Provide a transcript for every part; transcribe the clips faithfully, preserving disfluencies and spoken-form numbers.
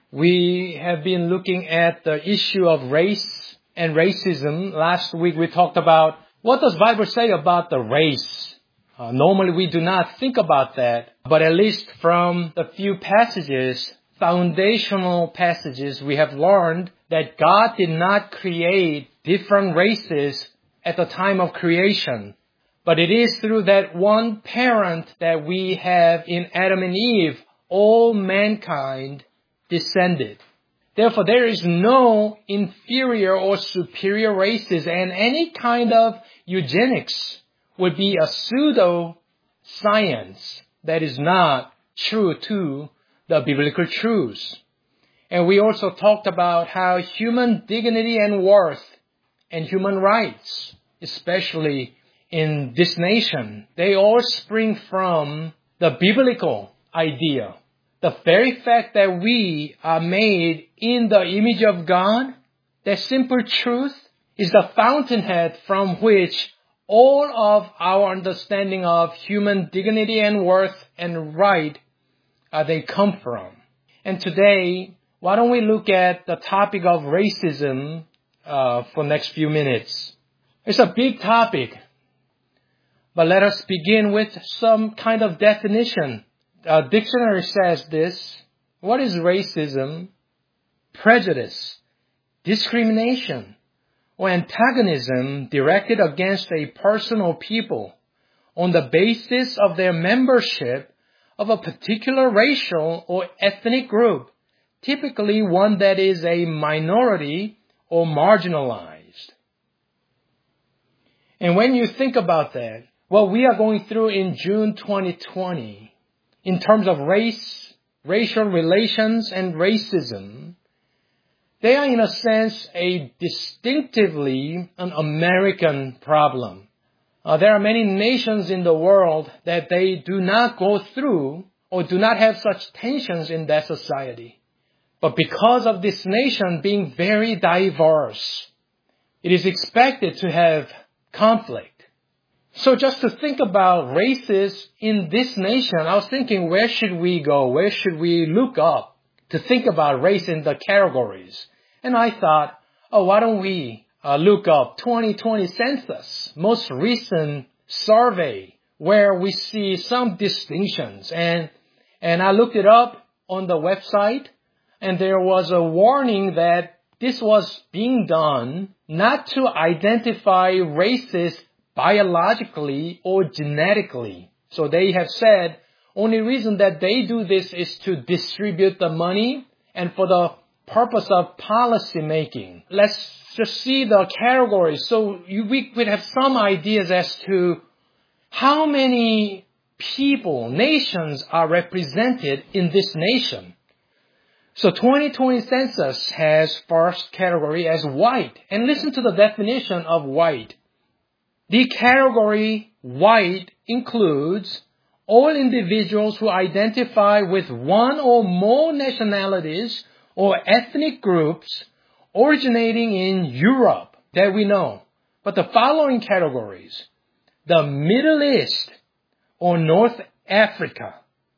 We have been looking at the issue of race and racism. Last week we talked about what does the Bible say about the race. Uh, normally we do not think about that, but at least from the few passages, foundational passages, we have learned that God did not create different races at the time of creation. But it is through that one parent that we have in Adam and Eve, all mankind descended. Therefore, there is no inferior or superior races, and any kind of eugenics would be a pseudo-science that is not true to the biblical truths. And we also talked about how human dignity and worth and human rights, especially in this nation, they all spring from the biblical idea. The very fact that we are made in the image of God, that simple truth, is the fountainhead from which all of our understanding of human dignity and worth and right, uh, they come from. And today, why don't we look at the topic of racism uh, for the next few minutes. It's a big topic. But let us begin with some kind of definition. A dictionary says this. What is racism? Prejudice, discrimination, or antagonism directed against a person or people on the basis of their membership of a particular racial or ethnic group, typically one that is a minority or marginalized. And when you think about that, what we are going through in June twenty twenty, in terms of race, racial relations, and racism, they are in a sense a distinctively an American problem. Uh, there are many nations in the world that they do not go through or do not have such tensions in that society. But because of this nation being very diverse, it is expected to have conflict. So just to think about races in this nation, I was thinking, where should we go? Where should we look up to think about race in the categories? And I thought, oh, why don't we uh, look up twenty twenty census, most recent survey, where we see some distinctions. And, and I looked it up on the website, and there was a warning that this was being done not to identify races biologically or genetically. So they have said only reason that they do this is to distribute the money and for the purpose of policy making. Let's just see the categories so you, we could have some ideas as to how many people, nations are represented in this nation. So twenty twenty census has first category as white. And listen to the definition of white. The category white includes all individuals who identify with one or more nationalities or ethnic groups originating in Europe that we know. But the following categories: the Middle East or North Africa.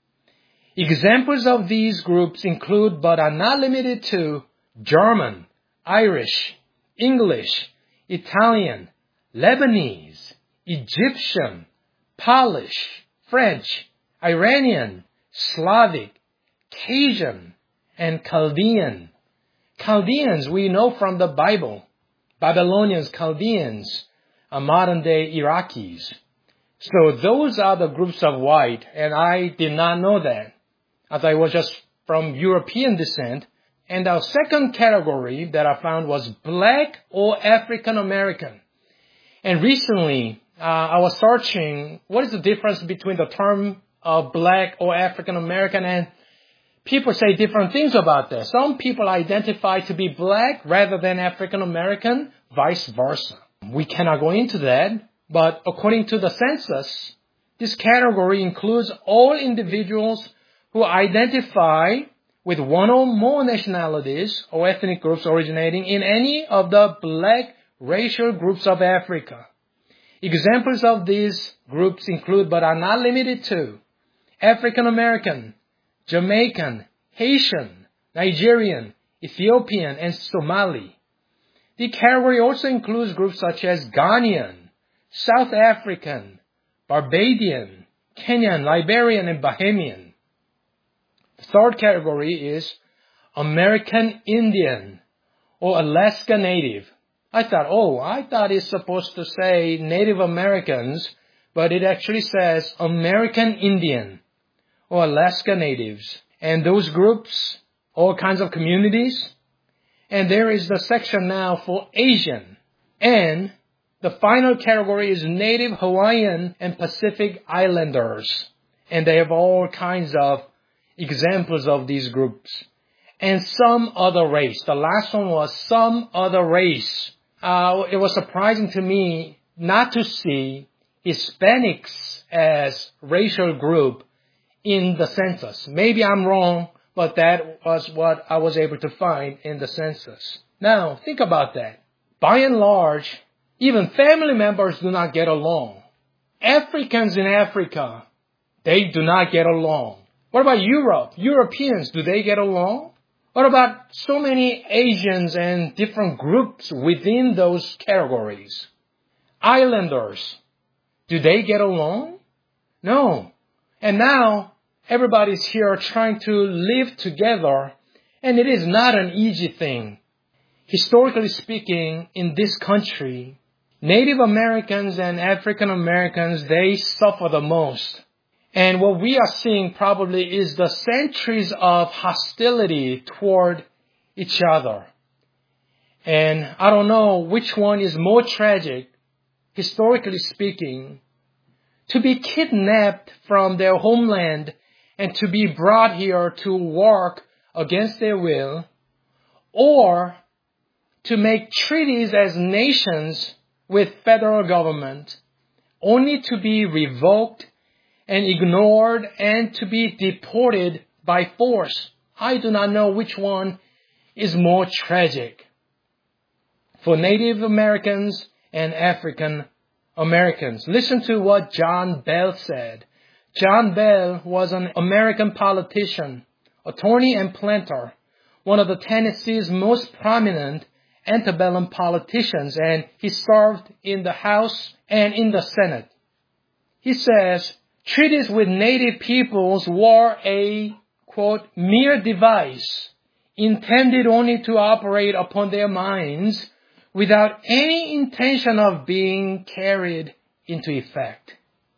Examples of these groups include, but are not limited to, German, Irish, English, Italian, Lebanese, Egyptian, Polish, French, Iranian, Slavic, Cajun, and Chaldean. Chaldeans we know from the Bible. Babylonians, Chaldeans, are modern-day Iraqis. So those are the groups of white, and I did not know that, as I was just from European descent. And our second category that I found was black or African American. And recently, uh, I was searching what is the difference between the term of black or African American, and people say different things about that. Some people identify to be black rather than African American, vice versa. We cannot go into that, but according to the census, this category includes all individuals who identify with one or more nationalities or ethnic groups originating in any of the black racial groups of Africa. Examples of these groups include, but are not limited to, African American, Jamaican, Haitian, Nigerian, Ethiopian, and Somali. The category also includes groups such as Ghanaian, South African, Barbadian, Kenyan, Liberian, and Bahamian. The third category is American Indian or Alaska Native. I thought, oh, I thought it's supposed to say Native Americans, but it actually says American Indian or Alaska Natives. And those groups, all kinds of communities. And there is the section now for Asian. And the final category is Native Hawaiian and Pacific Islanders. And they have all kinds of examples of these groups. And some other race. The last one was some other race. Uh, it was surprising to me not to see Hispanics as racial group in the census. Maybe I'm wrong, but that was what I was able to find in the census. Now, think about that. By and large, even family members do not get along. Africans in Africa, they do not get along. What about Europe? Europeans, do they get along? What about so many Asians and different groups within those categories? Islanders, do they get along? No. And now, everybody's here trying to live together, and it is not an easy thing. Historically speaking, in this country, Native Americans and African Americans, they suffer the most. And what we are seeing probably is the centuries of hostility toward each other. And I don't know which one is more tragic, historically speaking, to be kidnapped from their homeland and to be brought here to work against their will, or to make treaties as nations with federal government, only to be revoked and ignored and to be deported by force. I do not know which one is more tragic for Native Americans and African Americans. Listen to what John Bell said. John Bell was an American politician, attorney and planter, one of the Tennessee's most prominent antebellum politicians, and he served in the House and in the Senate. He says, treaties with native peoples were a, quote, mere device intended only to operate upon their minds without any intention of being carried into effect.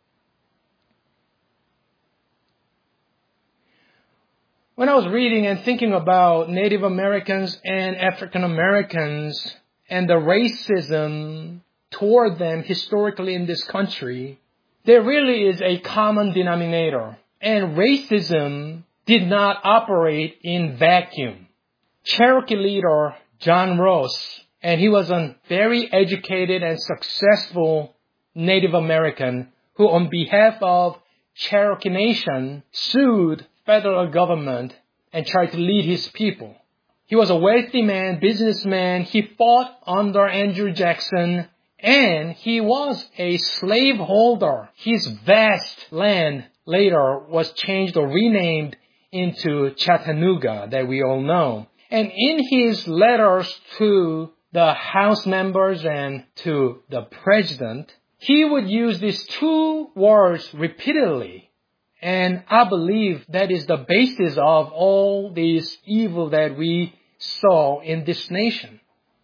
When I was reading and thinking about Native Americans and African Americans and the racism toward them historically in this country, there really is a common denominator, and racism did not operate in vacuum. Cherokee leader John Ross, and he was a very educated and successful Native American who on behalf of Cherokee Nation sued federal government and tried to lead his people. He was a wealthy man, businessman. He fought under Andrew Jackson, and he was a slaveholder. His vast land later was changed or renamed into Chattanooga that we all know. And in his letters to the House members and to the president, he would use these two words repeatedly. And I believe that is the basis of all this evil that we saw in this nation.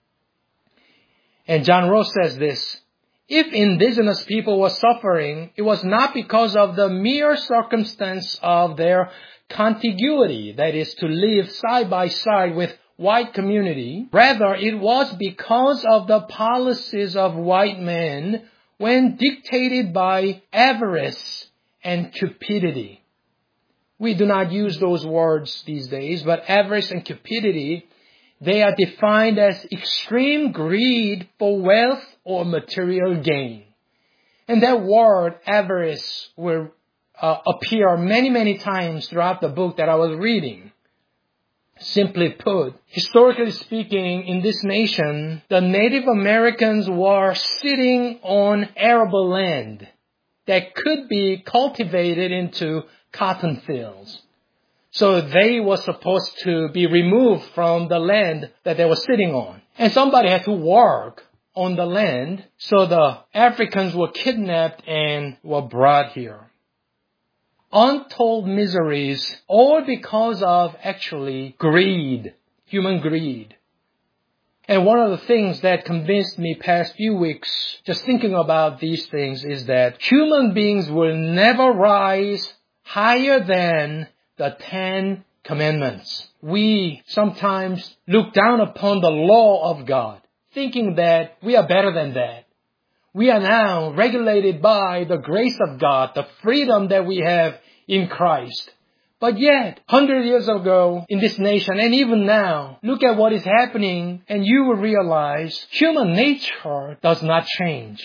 And John Ross says this, if indigenous people were suffering, it was not because of the mere circumstance of their contiguity, that is, to live side by side with white community. Rather, it was because of the policies of white men when dictated by avarice and cupidity. We do not use those words these days, but avarice and cupidity, they are defined as extreme greed for wealth or material gain. And that word, avarice, will uh, appear many, many times throughout the book that I was reading. Simply put, historically speaking, in this nation, the Native Americans were sitting on arable land that could be cultivated into cotton fields. So they were supposed to be removed from the land that they were sitting on. And somebody had to work on the land. So the Africans were kidnapped and were brought here. Untold miseries, all because of actually greed, human greed. And one of the things that convinced me past few weeks, just thinking about these things, is that human beings will never rise higher than the Ten Commandments. We sometimes look down upon the law of God, thinking that we are better than that. We are now regulated by the grace of God, the freedom that we have in Christ. But yet, hundred years ago in this nation, and even now, look at what is happening, and you will realize human nature does not change.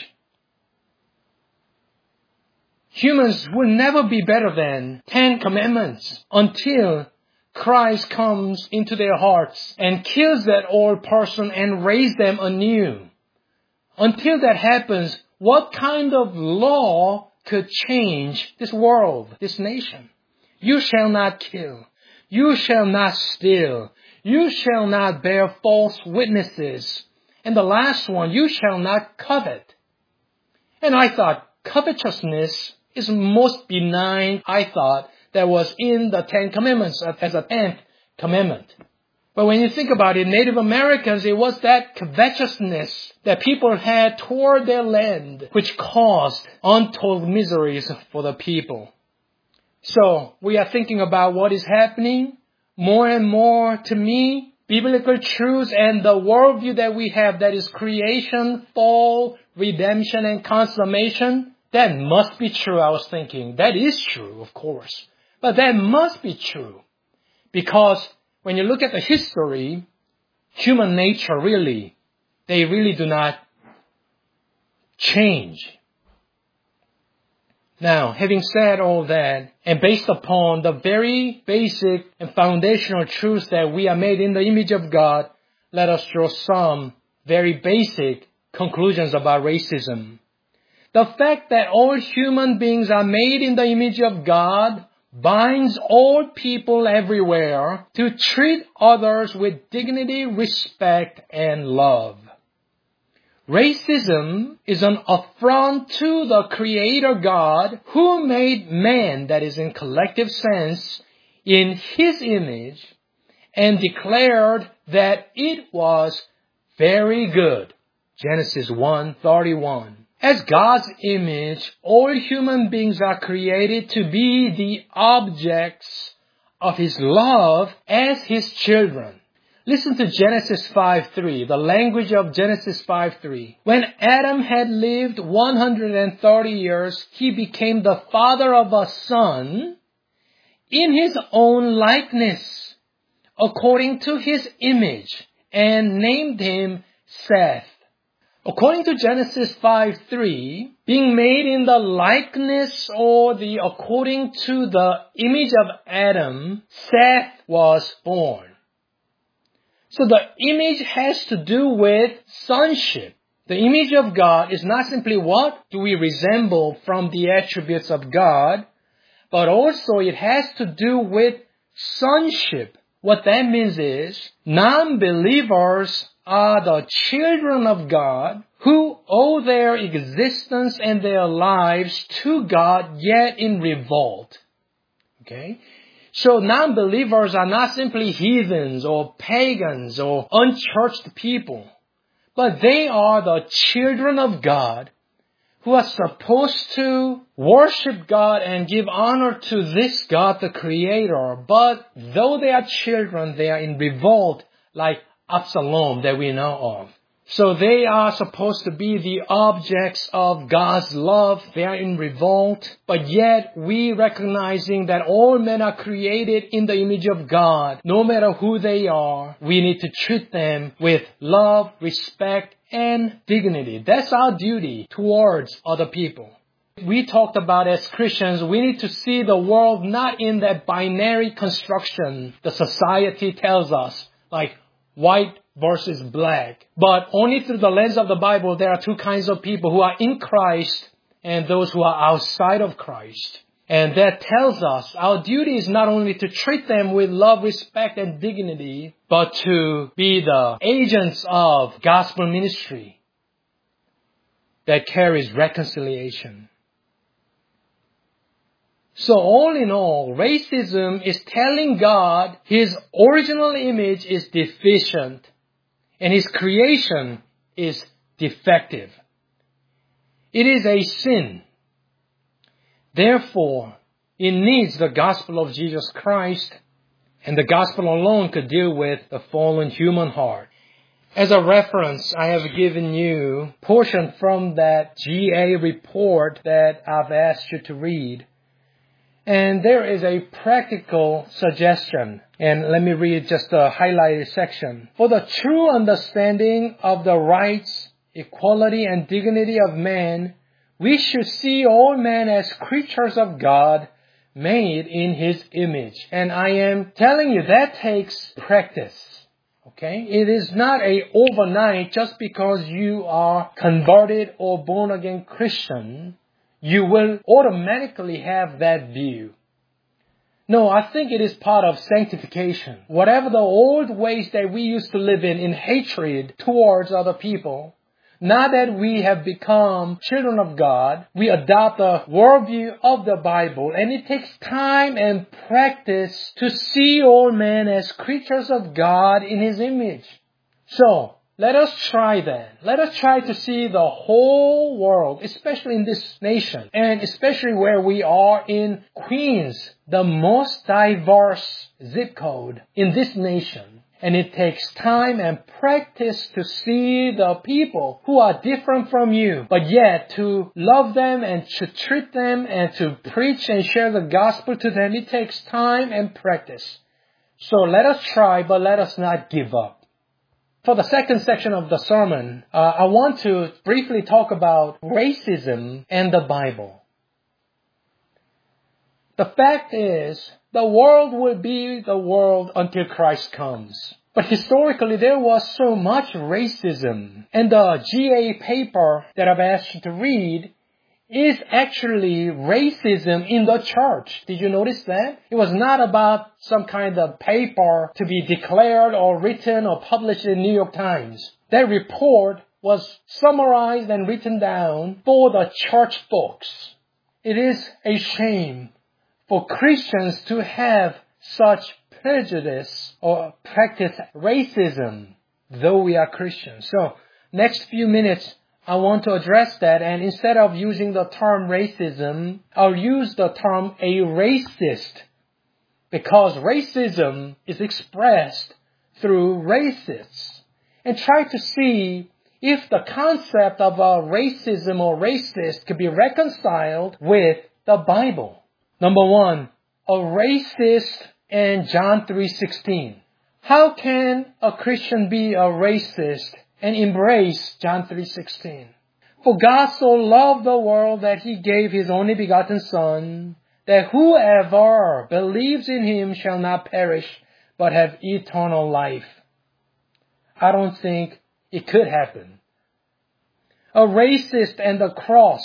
Humans will never be better than Ten Commandments until Christ comes into their hearts and kills that old person and raises them anew. Until that happens, what kind of law could change this world, this nation? You shall not kill. You shall not steal. You shall not bear false witnesses. And the last one, you shall not covet. And I thought, covetousness is most benign, I thought, that was in the Ten Commandments as a tenth commandment. But when you think about it, Native Americans, it was that covetousness that people had toward their land, which caused untold miseries for the people. So, we are thinking about what is happening more and more. To me, biblical truths and the worldview that we have, that is creation, fall, redemption, and consummation, that must be true, I was thinking. That is true, of course. But that must be true. Because when you look at the history, human nature really, they really do not change. Now, having said all that, and based upon the very basic and foundational truths that we are made in the image of God, let us draw some very basic conclusions about racism. The fact that all human beings are made in the image of God binds all people everywhere to treat others with dignity, respect, and love. Racism is an affront to the Creator God who made man, that is in collective sense, in His image and declared that it was very good. Genesis one thirty-one. As God's image, all human beings are created to be the objects of His love as His children. Listen to Genesis five three, the language of Genesis five three. When Adam had lived one hundred thirty years, he became the father of a son in his own likeness, according to his image, and named him Seth. According to Genesis five three, being made in the likeness or the according to the image of Adam, Seth was born. So the image has to do with sonship. The image of God is not simply what do we resemble from the attributes of God, but also it has to do with sonship. What that means is non-believers are the children of God who owe their existence and their lives to God, yet in revolt. Okay? So non-believers are not simply heathens or pagans or unchurched people, but they are the children of God who are supposed to worship God and give honor to this God, the Creator. But though they are children, they are in revolt like Absalom that we know of. So they are supposed to be the objects of God's love. They are in revolt. But yet we recognizing that all men are created in the image of God, no matter who they are, we need to treat them with love, respect, and dignity. That's our duty towards other people. We talked about as Christians, we need to see the world not in that binary construction the society tells us, like white versus black. But only through the lens of the Bible, there are two kinds of people who are in Christ and those who are outside of Christ. And that tells us our duty is not only to treat them with love, respect, and dignity, but to be the agents of gospel ministry that carries reconciliation. So all in all, racism is telling God His original image is deficient and His creation is defective. It is a sin. Therefore, it needs the gospel of Jesus Christ, and the gospel alone could deal with the fallen human heart. As a reference, I have given you a portion from that G A report that I've asked you to read. And there is a practical suggestion. And let me read just the highlighted section. For the true understanding of the rights, equality, and dignity of man, we should see all men as creatures of God, made in His image. And I am telling you, that takes practice. Okay? It is not a overnight just because you are converted or born again Christian, you will automatically have that view. No, I think it is part of sanctification. Whatever the old ways that we used to live in, in hatred towards other people, now that we have become children of God, we adopt the worldview of the Bible, and it takes time and practice to see all men as creatures of God in His image. So, let us try that. Let us try to see the whole world, especially in this nation, and especially where we are in Queens, the most diverse zip code in this nation. And it takes time and practice to see the people who are different from you, but yet to love them and to treat them and to preach and share the gospel to them. It takes time and practice. So let us try, but let us not give up. For the second section of the sermon, uh, I want to briefly talk about racism and the Bible. The fact is, the world will be the world until Christ comes. But historically, there was so much racism. And the G A paper that I've asked you to read is actually racism in the church. Did you notice that? It was not about some kind of paper to be declared or written or published in New York Times. That report was summarized and written down for the church folks. It is a shame for Christians to have such prejudice or practice racism, though we are Christians. So, next few minutes, I want to address that, and instead of using the term racism, I'll use the term a racist, because racism is expressed through racists. And try to see if the concept of a racism or racist could be reconciled with the Bible. Number one, a racist and John three sixteen. How can a Christian be a racist and embrace John three sixteen? For God so loved the world that He gave His only begotten Son, that whoever believes in Him shall not perish, but have eternal life. I don't think it could happen. A racist and the cross.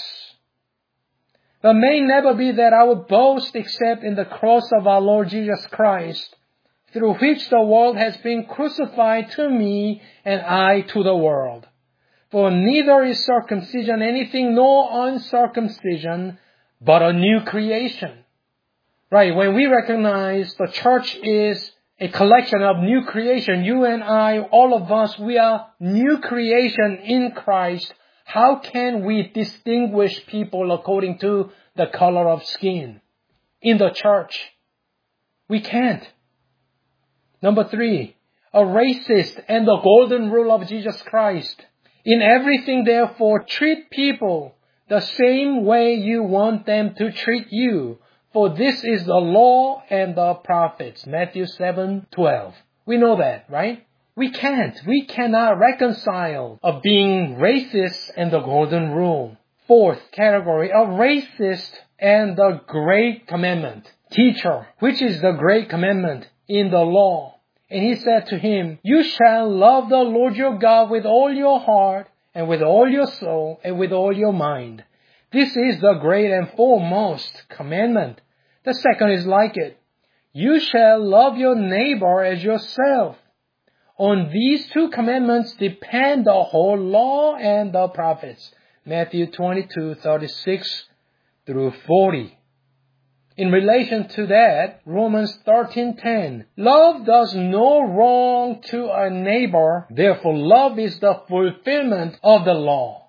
But may never be that I would boast except in the cross of our Lord Jesus Christ, through which the world has been crucified to me and I to the world. For neither is circumcision anything nor uncircumcision, but a new creation. Right, when we recognize the church is a collection of new creation, you and I, all of us, we are new creation in Christ. How can we distinguish people according to the color of skin in the church? We can't. Number three, a racist and the golden rule of Jesus Christ. In everything, therefore, treat people the same way you want them to treat you. For this is the law and the prophets. Matthew seven twelve. We know that, right? We can't. We cannot reconcile of being racist and the golden rule. Fourth category, a racist and the great commandment. Teacher, which is the great commandment in the law? And he said to him, you shall love the Lord your God with all your heart and with all your soul and with all your mind. This is the great and foremost commandment. The second is like it. You shall love your neighbor as yourself. On these two commandments depend the whole law and the prophets. Matthew twenty-two, thirty-six through forty. In relation to that, Romans thirteen ten. Love does no wrong to a neighbor. Therefore, love is the fulfillment of the law.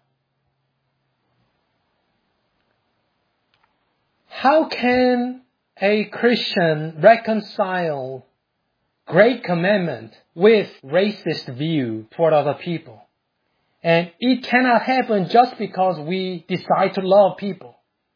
How can a Christian reconcile great commandment with racist view toward other people? And it cannot happen just because we decide to love people.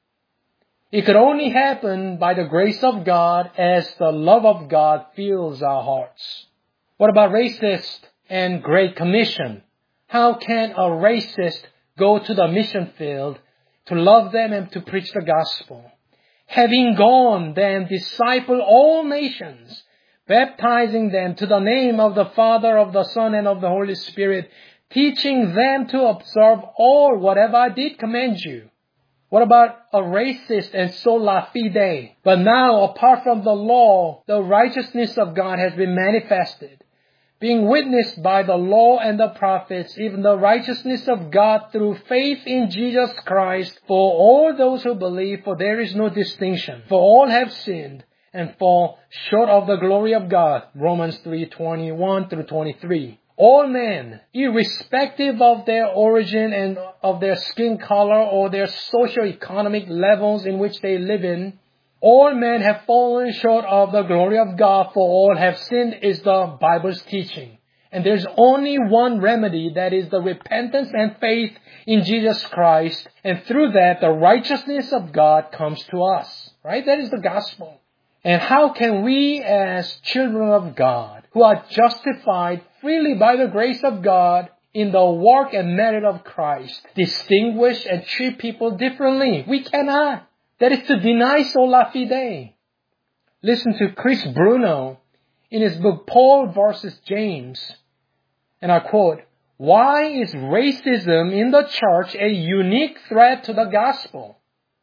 It could only happen by the grace of God as the love of God fills our hearts. What about racist and Great Commission? How can a racist go to the mission field to love them and to preach the gospel? Having gone, then disciple all nations, baptizing them to the name of the Father, of the Son, and of the Holy Spirit, teaching them to observe all whatever I did command you. What about a racist and sola fide? But now, apart from the law, the righteousness of God has been manifested, being witnessed by the law and the prophets, even the righteousness of God through faith in Jesus Christ for all those who believe, for there is no distinction. For all have sinned and fall short of the glory of God. Romans three, twenty-one through twenty-three. All men, irrespective of their origin and of their skin color or their socio-economic levels in which they live in, all men have fallen short of the glory of God, for all have sinned is the Bible's teaching. And there's only one remedy, that is the repentance and faith in Jesus Christ. And through that, the righteousness of God comes to us. Right? That is the gospel. And how can we as children of God, who are justified freely by the grace of God in the work and merit of Christ, distinguish and treat people differently? We cannot. That is to deny sola fide. Listen to Chris Bruno in his book, Paul versus James. And I quote, "Why is racism in the church a unique threat to the gospel?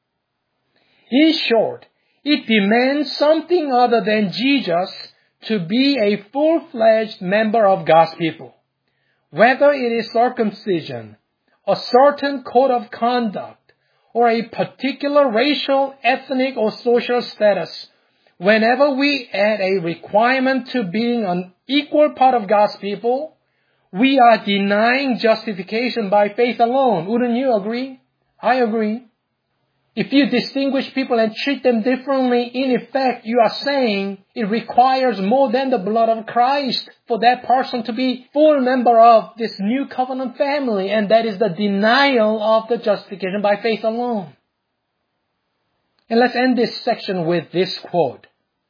In short, it demands something other than Jesus to be a full-fledged member of God's people. Whether it is circumcision, a certain code of conduct, or a particular racial, ethnic, or social status, whenever we add a requirement to being an equal part of God's people, we are denying justification by faith alone. Wouldn't you agree? I agree. If you distinguish people and treat them differently, in effect, you are saying it requires more than the blood of Christ for that person to be full member of this new covenant family, and that is the denial of the justification by faith alone. And let's end this section with this quote.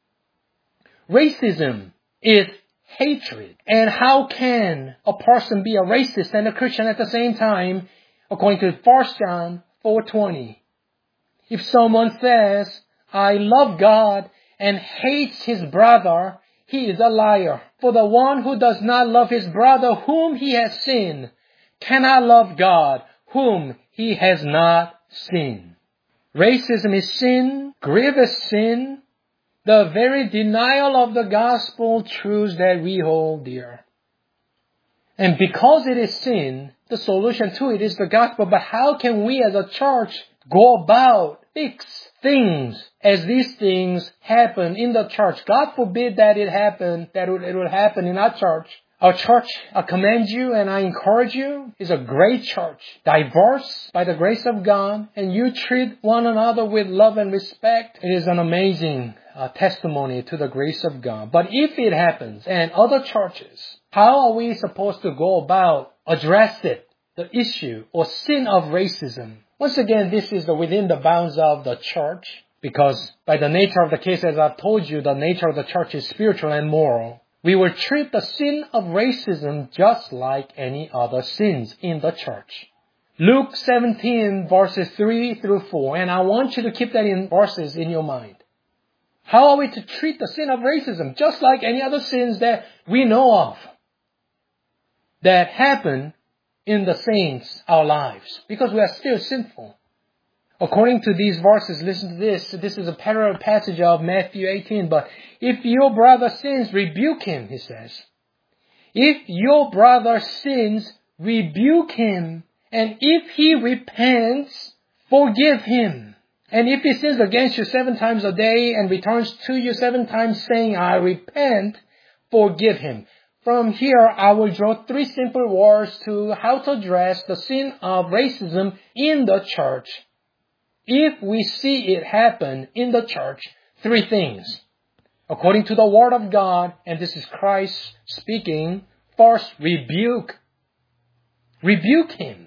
Racism is hatred. And how can a person be a racist and a Christian at the same time, according to First John four twenty? If someone says, I love God and hates his brother, he is a liar. For the one who does not love his brother whom he has seen cannot love God whom he has not seen. Racism is sin, grievous sin, the very denial of the gospel truths that we hold dear. And because it is sin, the solution to it is the gospel. But how can we as a church go about fix things as these things happen in the church? God forbid that it happen, that it will happen in our church. Our church, I commend you and I encourage you, is a great church, diverse by the grace of God, and you treat one another with love and respect. It is an amazing uh, testimony to the grace of God. But if it happens, and other churches, how are we supposed to go about address it, the issue or sin of racism? Once again, this is the, within the bounds of the church, because by the nature of the case, as I've told you, the nature of the church is spiritual and moral. We will treat the sin of racism just like any other sins in the church. Luke seventeen, verses three through four, and I want you to keep that in verses in your mind. How are we to treat the sin of racism? Just like any other sins that we know of that happen in the saints, our lives, because we are still sinful. According to these verses, listen to this. This is a parallel passage of Matthew eighteen. But if your brother sins, rebuke him, he says. If your brother sins, rebuke him. And if he repents, forgive him. And if he sins against you seven times a day and returns to you seven times saying, I repent, forgive him. From here, I will draw three simple words to how to address the sin of racism in the church. If we see it happen in the church, three things. According to the Word of God, and this is Christ speaking, first, rebuke. Rebuke him.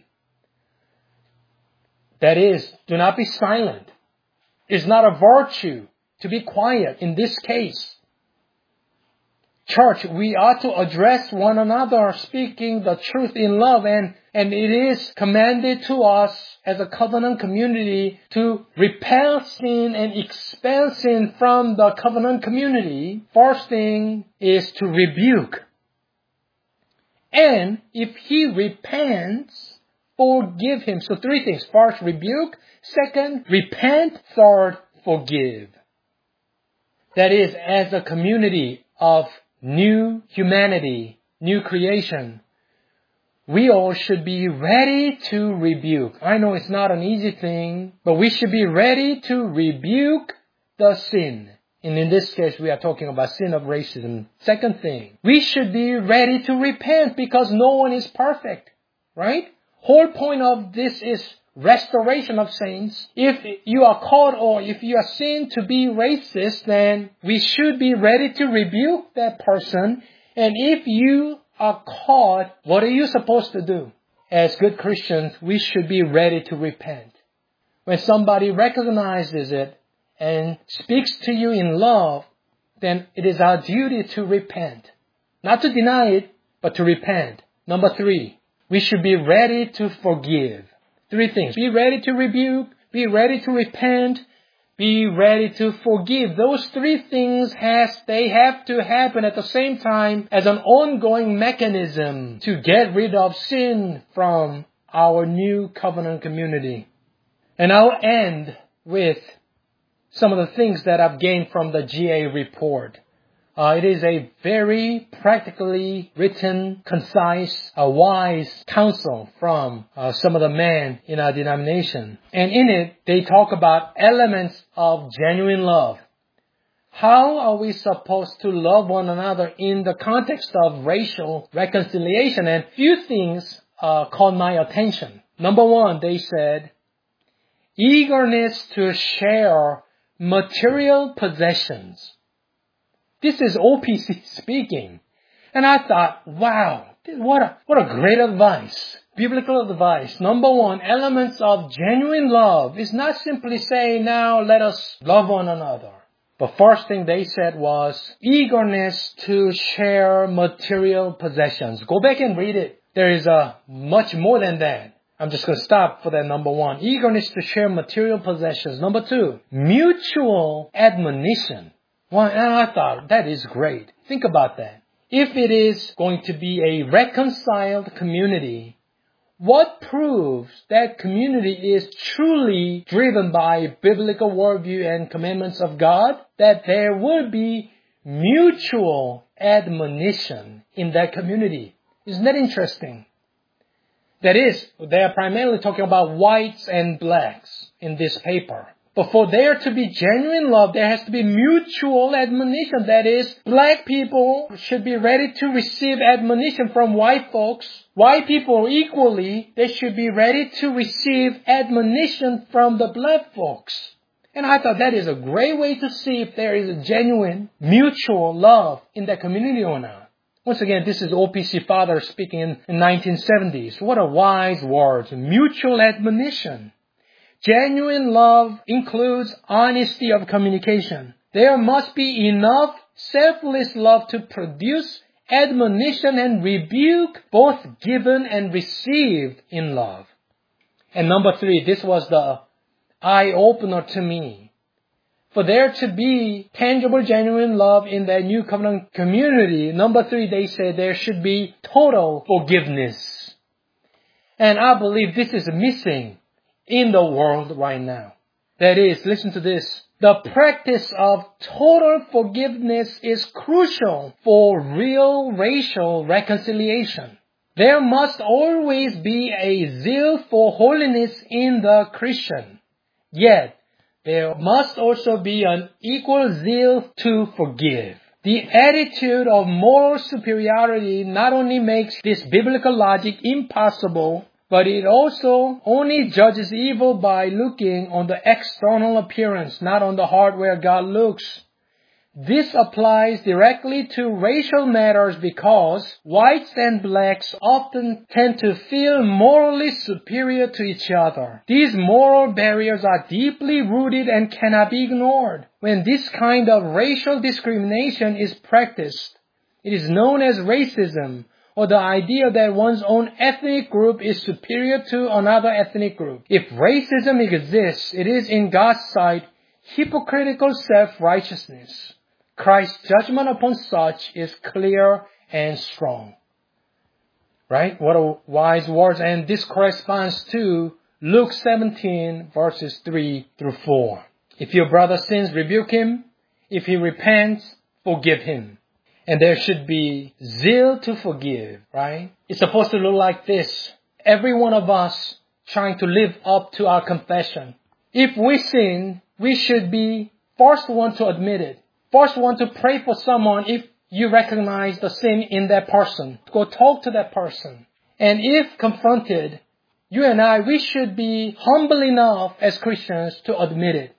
That is, do not be silent. It's not a virtue to be quiet in this case. Church, we ought to address one another, speaking the truth in love, and, and it is commanded to us as a covenant community to repel sin and expel sin from the covenant community. First thing is to rebuke. And if he repents, forgive him. So three things. First, rebuke. Second, repent. Third, forgive. That is, as a community of new humanity, new creation, we all should be ready to rebuke. I know it's not an easy thing, but we should be ready to rebuke the sin. And in this case, we are talking about sin of racism. Second thing, we should be ready to repent because no one is perfect, right? Whole point of this is restoration of saints. If you are caught or if you are seen to be racist, then we should be ready to rebuke that person. And if you are caught, what are you supposed to do? As good Christians, we should be ready to repent. When somebody recognizes it and speaks to you in love, then it is our duty to repent. Not to deny it, but to repent. Number three, we should be ready to forgive. Three things. Be ready to rebuke, be ready to repent, be ready to forgive. Those three things has, they have to happen at the same time as an ongoing mechanism to get rid of sin from our new covenant community. And I'll end with some of the things that I've gained from the G A report. Uh, it is a very practically written, concise, uh, wise counsel from uh, some of the men in our denomination. And in it, they talk about elements of genuine love. How are we supposed to love one another in the context of racial reconciliation? And few things uh, caught my attention. Number one, they said, eagerness to share material possessions. This is O P C speaking. And I thought, wow, what a, what a great advice. Biblical advice. Number one, elements of genuine love is not simply saying, now let us love one another. The first thing they said was eagerness to share material possessions. Go back and read it. There is a much more than that. I'm just going to stop for that number one. Eagerness to share material possessions. Number two, mutual admonition. Well, and I thought, that is great. Think about that. If it is going to be a reconciled community, what proves that community is truly driven by biblical worldview and commandments of God? That there will be mutual admonition in that community. Isn't that interesting? That is, they are primarily talking about whites and blacks in this paper. But for there to be genuine love, there has to be mutual admonition. That is, black people should be ready to receive admonition from white folks. White people equally, they should be ready to receive admonition from the black folks. And I thought that is a great way to see if there is a genuine mutual love in that community or not. Once again, this is O P C father speaking in the nineteen seventies. What a wise word. Mutual admonition. Genuine love includes honesty of communication. There must be enough selfless love to produce admonition and rebuke, both given and received in love. And number three, this was the eye-opener to me. For there to be tangible, genuine love in that new covenant community, number three, they say there should be total forgiveness. And I believe this is missing in the world right now. That is, listen to this. The practice of total forgiveness is crucial for real racial reconciliation. There must always be a zeal for holiness in the Christian. Yet, there must also be an equal zeal to forgive. The attitude of moral superiority not only makes this biblical logic impossible, but it also only judges evil by looking on the external appearance, not on the heart where God looks. This applies directly to racial matters because whites and blacks often tend to feel morally superior to each other. These moral barriers are deeply rooted and cannot be ignored. When this kind of racial discrimination is practiced, it is known as racism, or the idea that one's own ethnic group is superior to another ethnic group. If racism exists, it is in God's sight hypocritical self-righteousness. Christ's judgment upon such is clear and strong. Right? What a wise words. And this corresponds to Luke seventeen, verses three through four. If your brother sins, rebuke him. If he repents, forgive him. And there should be zeal to forgive, right? It's supposed to look like this. Every one of us trying to live up to our confession. If we sin, we should be first one to admit it. First one to pray for someone if you recognize the sin in that person. Go talk to that person. And if confronted, you and I, we should be humble enough as Christians to admit it.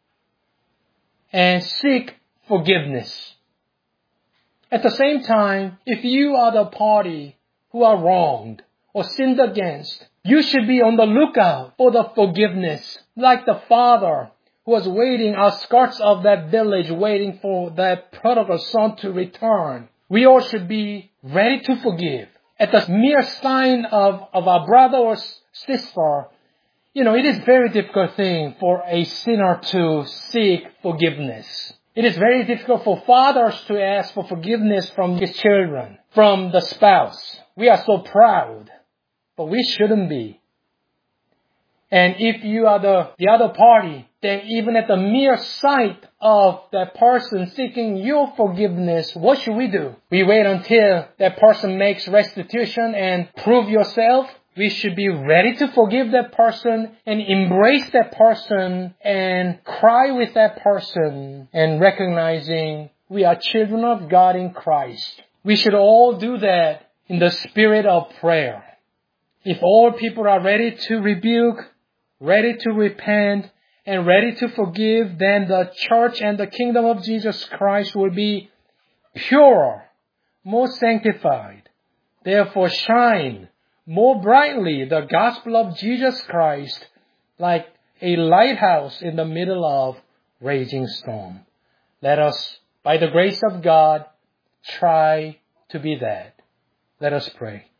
And seek forgiveness. At the same time, if you are the party who are wronged or sinned against, you should be on the lookout for the forgiveness, like the father who was waiting outskirts of that village, waiting for that prodigal son to return. We all should be ready to forgive. At the mere sign of, of our brother or sister, you know, it is a very difficult thing for a sinner to seek forgiveness. It is very difficult for fathers to ask for forgiveness from his children, from the spouse. We are so proud, but we shouldn't be. And if you are the, the other party, then even at the mere sight of that person seeking your forgiveness, what should we do? We wait until that person makes restitution and prove yourself. We should be ready to forgive that person and embrace that person and cry with that person and recognizing we are children of God in Christ. We should all do that in the spirit of prayer. If all people are ready to rebuke, ready to repent, and ready to forgive, then the church and the kingdom of Jesus Christ will be purer, more sanctified. Therefore shine more brightly the gospel of Jesus Christ like a lighthouse in the middle of raging storm. Let us, by the grace of God, try to be that. Let us pray.